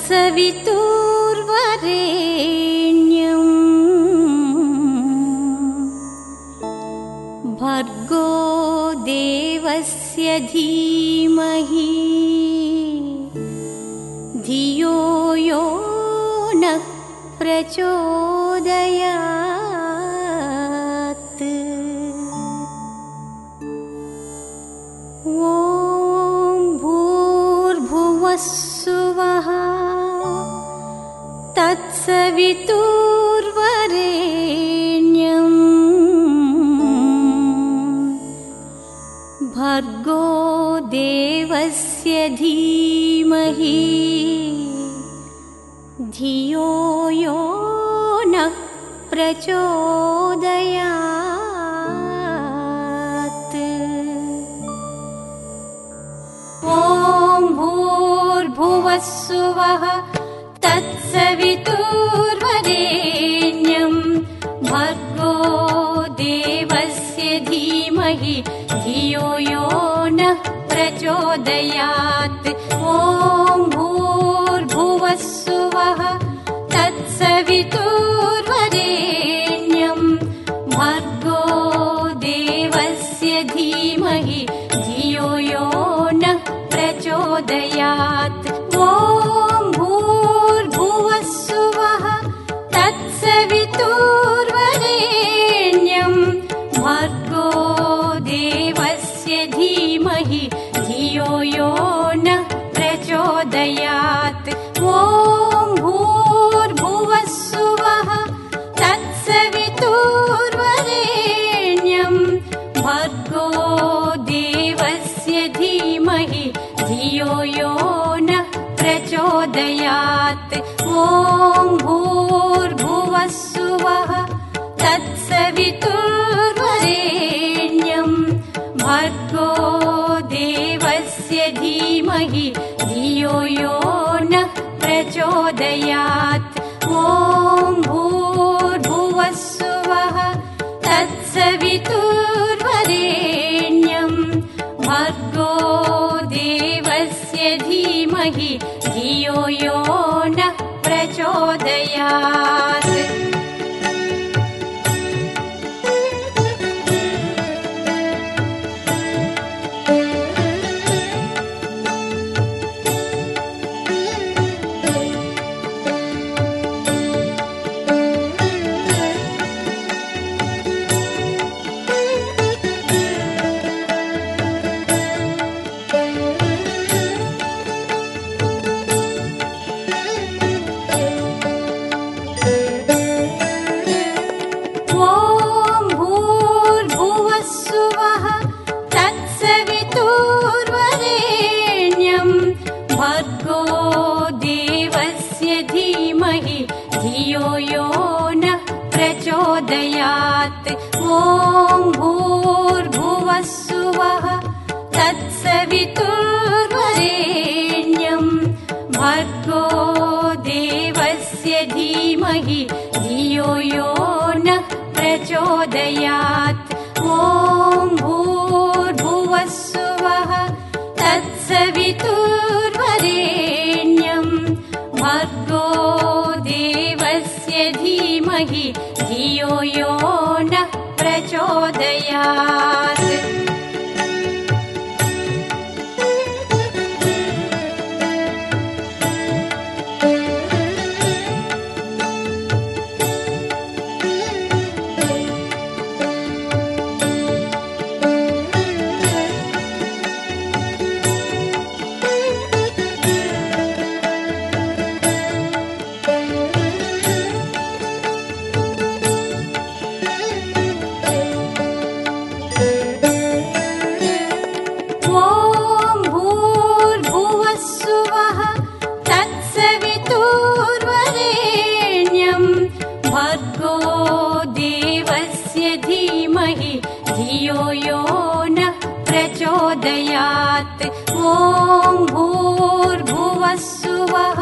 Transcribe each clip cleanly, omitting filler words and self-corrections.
तत्सवितुर्वरेण्यं भर्गो देवस्य धीमहि धियो यो नः प्रचोदयात्। ॐ भूर्भुवः सुवः तत्सवितुर्वरेण्यं भर्गो देवस्य धीमहि धियो यो नः प्रचोदयात्। ॐ भूर्भुवः सुवः तत्सवितुर्वरेण्यं भर्गो देवस्य धीमहि धियो यो नः प्रचोदयात्। ॐ भूर्भुवः सुवः तत्सवितुर्वरेण्यं भर्गो देवस्य धीमहि धियो यो नः प्रचोदयात्। ॐ भूर्भुवः सुवः तत्सवितुर्वरेण्यं भर्गो देवस्य धीमहि धियो यो नः प्रचोदयात्। ॐ भूर्भुवः सुवः तत्सवितुर्वरेण्यं भर्गो देवस्य धीमहि धियो यो नः प्रचोदयात्। ॐ भूर्भुवः सुवः तत्सवितुर्वरेण्यं भर्गो देवस्य धीमहि धियो यो नः प्रचोदयात्। ॐ भूर्भुवः सुवः तत्सवितुर्वरेण्यं भर्गो देवस्य धीमहि धियो यो नः प्रचोदयात्। ॐ भूर्भुवः सुवः तत्सवितुर्वरेण्यं भर्गो देवस्य धीमहि धियो यो नः प्रचोदयात्। ॐ भूर्भुवः सुवः तत्सवितुर्वरेण्यं भर्गो देवस्य धीमहि धियो यो नः प्रचोदयात्। धियो यो नः प्रचोदयात्। ॐ भूर्भुवः सुवः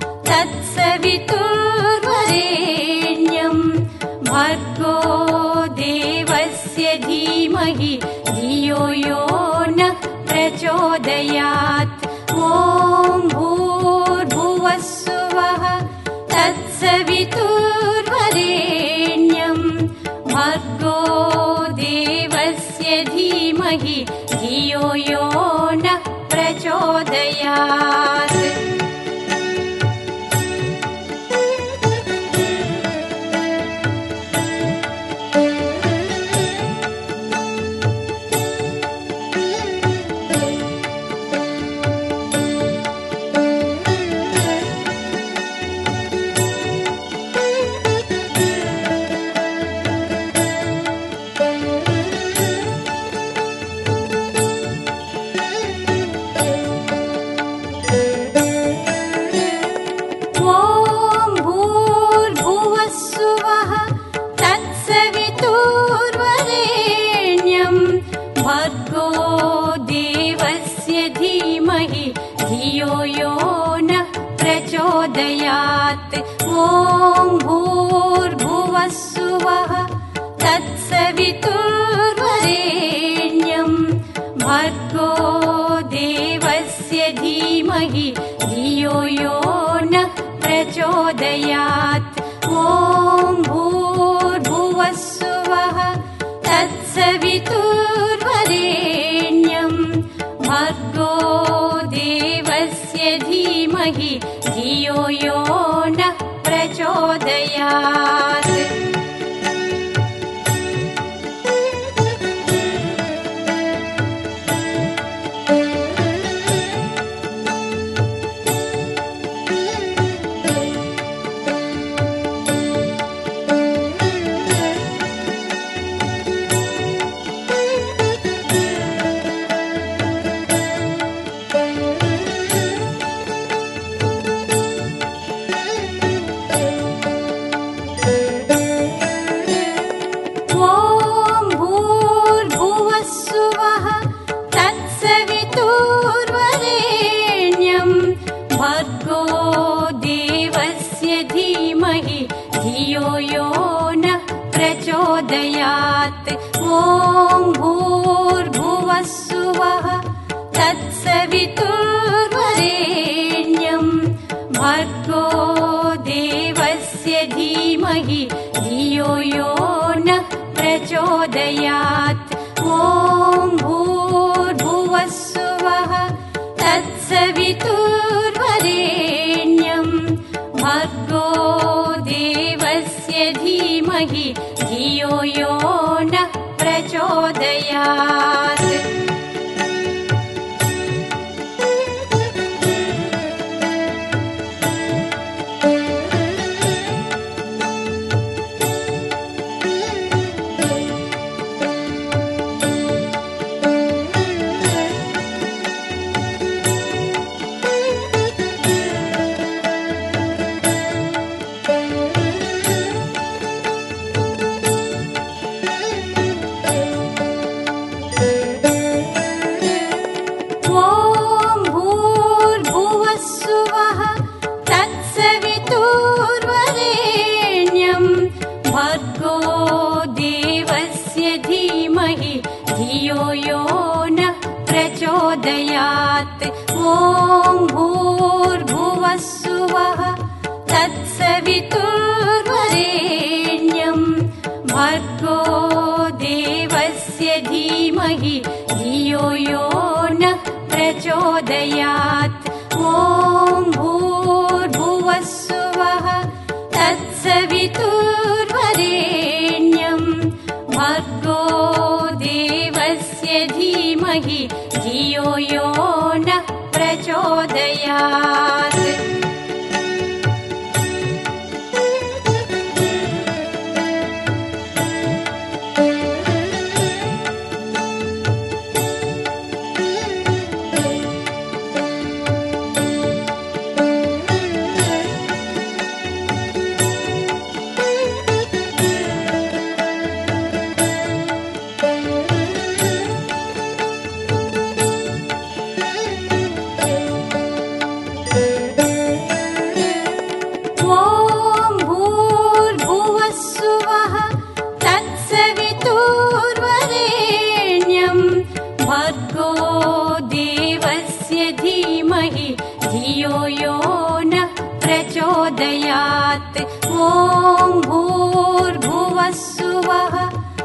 तत्सवितुर्वरेण्यं भर्गो देवस्य धीमहि धियो यो नः प्रचोदयात्। ॐ भूर्भुवः तत्सवितुर्वरेण्यं भर्गो देवस्य धीमहि धियो यो नः प्रचोदयात्। भर्गो देवस्य धीमहि धियो यो नः प्रचोदयात्। ॐ भूर्भुवः सुवः तत्सवितुर्वरेण्यं भर्गो देवस्य धीमहि धियो यो नः प्रचोदयात्। ॐ भूर्भुवः सुवः तत्सवितुर्वरेण्यं भर्गो देवस्य धीमहि धियो यो नः प्रचोदयात्। भर्गो देवस्य धीमहि धियो यो नः प्रचोदयात्। ॐ भूर्भुवः सुवः तत्सवितुर्वरेण्यं भर्गो देवस्य धीमहि धियो यो नः प्रचोदयात्। ॐ भूर्भुवः सुवः तत्सवितुर्वरेण्यं भर्गो देवस्य धीमहि धियो यो नः प्रचोदयात्। भर्गो देवस्य धीमहि धियो यो नः प्रचोदयात्। ॐ भूर्भुवः सुवः तत्सवितुर्वरेण्यं भर्गो देवस्य धीमहि धियो यो नः प्रचोदयात्। ॐ भूर्भुवः सुवः तत्सवितुर्वरेण्यं भर्गो देवस्य धीमहि धियो यो नः प्रचोदयात्। ॐ भूर्भुवः सुवः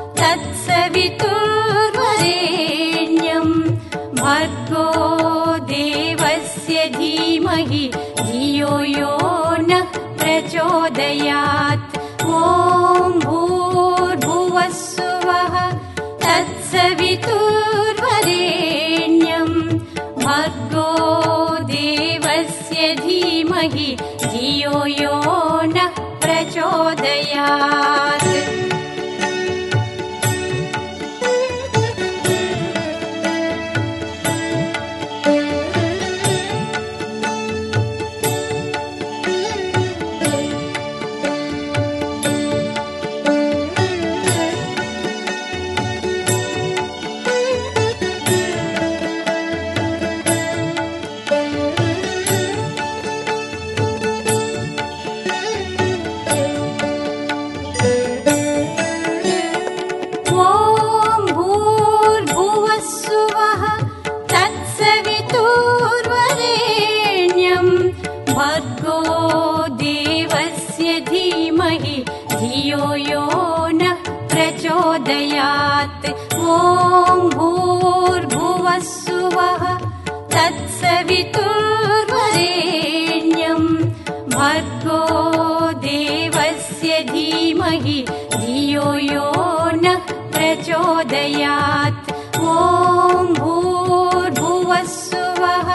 तत्सवितुर्वरेण्यं भर्गो देवस्य धीमहि धियो यो नः प्रचोदयात् ॐ भूर्भुवः सुवः तत्सवितुर्वरेण्यं भर्गो देवस्य धीमहि धियो यो नः प्रचोदयात् धियो यो नः प्रचोदयात् ॐ भूर्भुवः सुवः तत्सवितुर्वरेण्यं भर्गो देवस्य धीमहि धियो यो नः प्रचोदयात् ॐ भूर्भुवः सुवः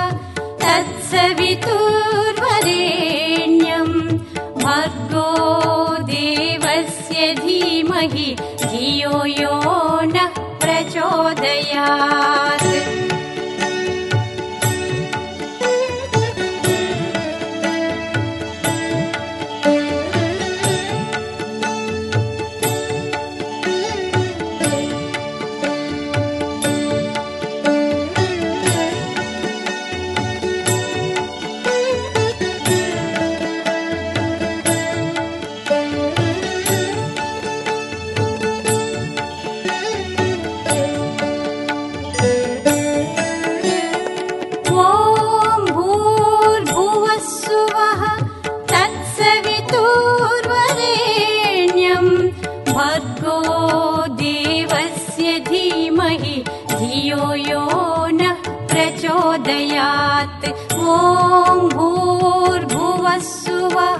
तत्सवितुर्वरेण्यं भर्गो देवस्य धीमहि धियो यो नः प्रचोदयात् धियो यो नः प्रचोदयात् ॐ भूर्भुवः सुवः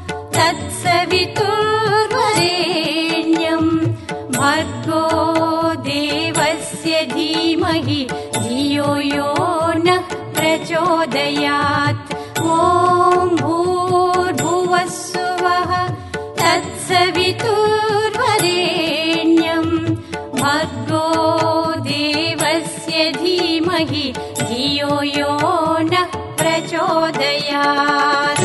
तत्सवितुर्वरेण्यं भर्गो देवस्य धीमहि धियो यो नः प्रचोदयात् ॐ भूर्भुवः सुवः तत्सवितुर्वरेण्यं भर्गो देवस्य धीमहि धियो यो नः प्रचोदयात्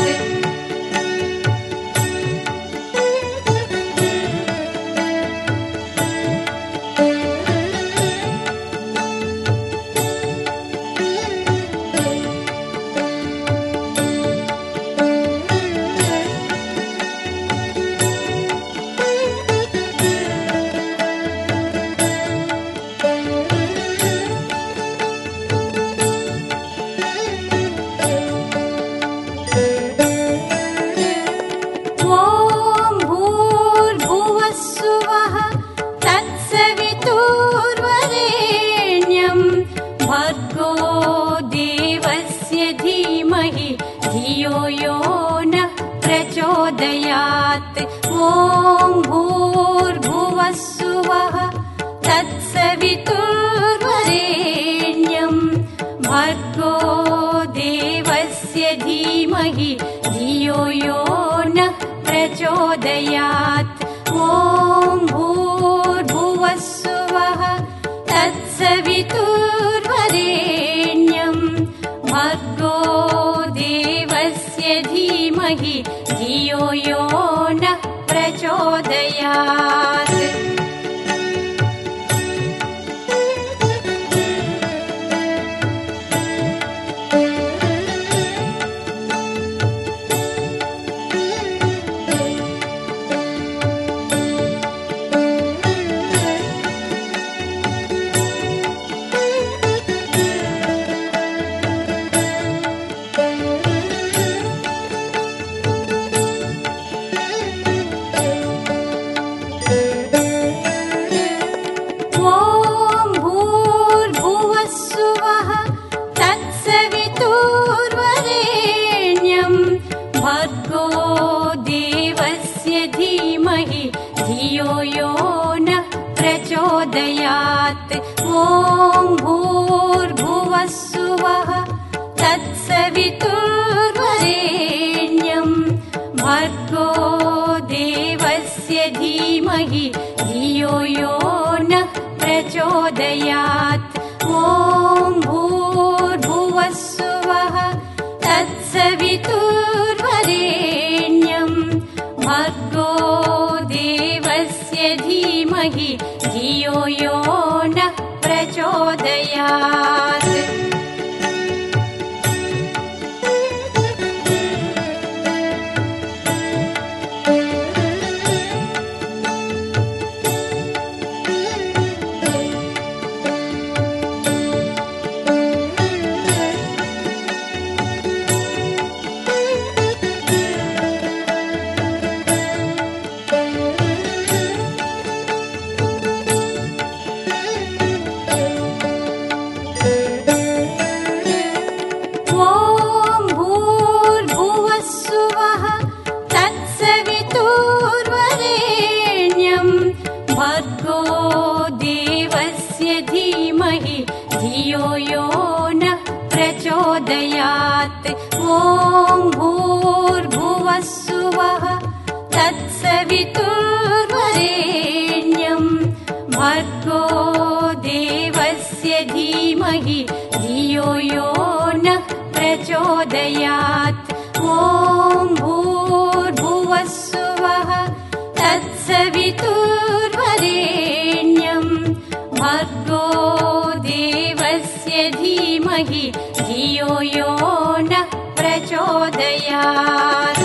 धियो यो नः प्रचोदयात् ॐ भूर्भुवः सुवः तत्सवितुर्वरेण्यं भर्गो देवस्य धीमहि धियो यो नः प्रचोदयात् ॐ भूर्भुवः सुवः तत्सवितुर्वरेण्यं भर्गो देवस्य धीमहि धियो यो नः प्रचोदयात् धीमहि धियो यो नः प्रचोदयात्। ॐ भूर्भुवः सुवः तत्सवितुर्वरेण्यं भर्गो देवस्य धीमहि धियो यो नः प्रचोदयात्। ॐ भूर्भुवः सुवः तत्सवितुर्वरेण्यं भर्गो देवस्य धीमहि धियो यो नः प्रचोदयात्। धियो यो नः प्रचोदयात्। ॐ भूर्भुवः सुवः तत्सवितुर्वरेण्यं भर्गो देवस्य धीमहि धियो यो नः प्रचोदयात्। ॐ भूर्भुवः सुवः तत्सवितुर्वरेण्यं भर्गो देवस्य धीमहि धियो यो नः प्रचोदयात्।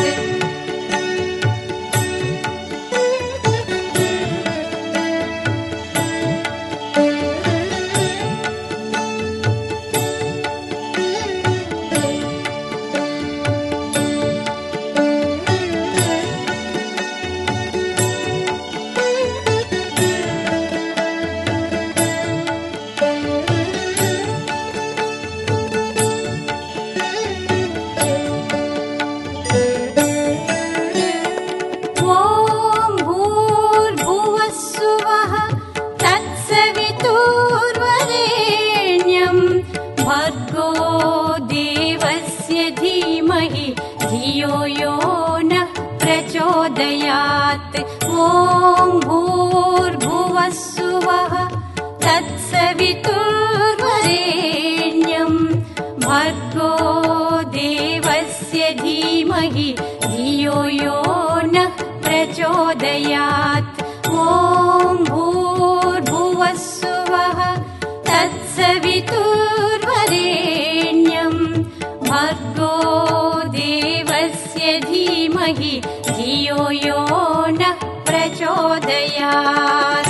धियो यो नः प्रचोदयात्। ॐ भूर्भुवः सुवः तत्सवितुर्वरेण्यं भर्गो देवस्य धीमहि धियो यो नः प्रचोदयात्। ॐ भूर्भुवः सुवः तत्सवितुर्वरेण्यं भर्गो देवस्य धीमहि धियो यो नः प्रचोदयात्।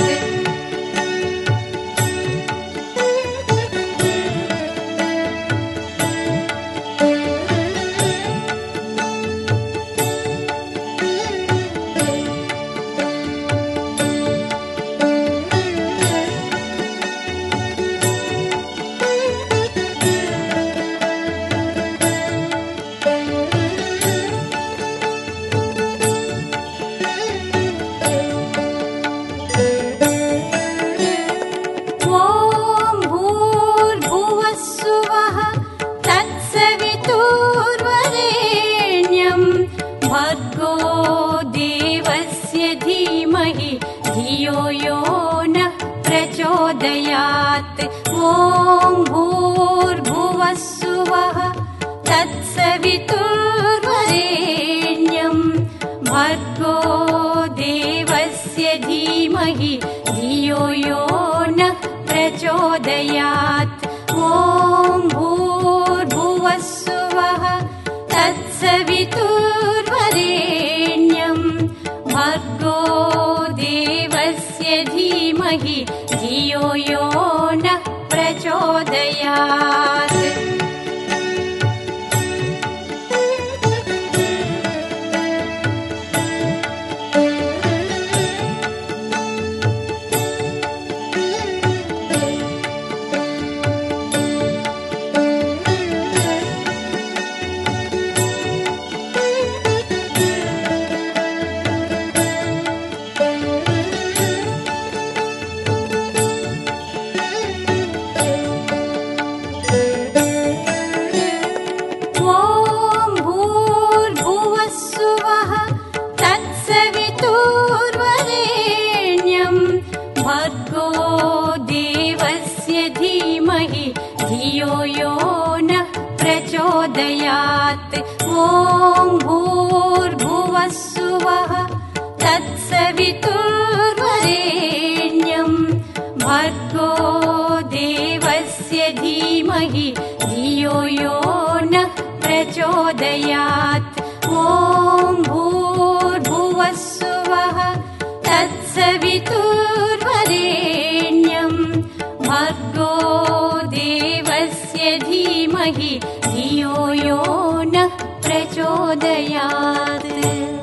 धियो यो नः प्रचोदयात्। ॐ भूर्भुवः सुवः तत्सवितुर्वरेण्यं भर्गो देवस्य धीमहि धियो यो नः प्रचोदयात्। ॐ भूर्भुवः सुवः तत्सवितुर्वरेण्यं भर्गो देवस्य धीमहि धियो यो नः प्रचोदयात्। प्रचोदयात् ॐ भूर्भुवस्सुवः तत्सवितुर्वरेण्यं भर्गो देवस्य धीमहि धियो यो नः प्रचोदयात् ॐ भूर्भुवस्सुवः तत्सवितुर्वरेण्यं भर्गो देवस्य धीमहि धियो यो नः प्रचोदयात्।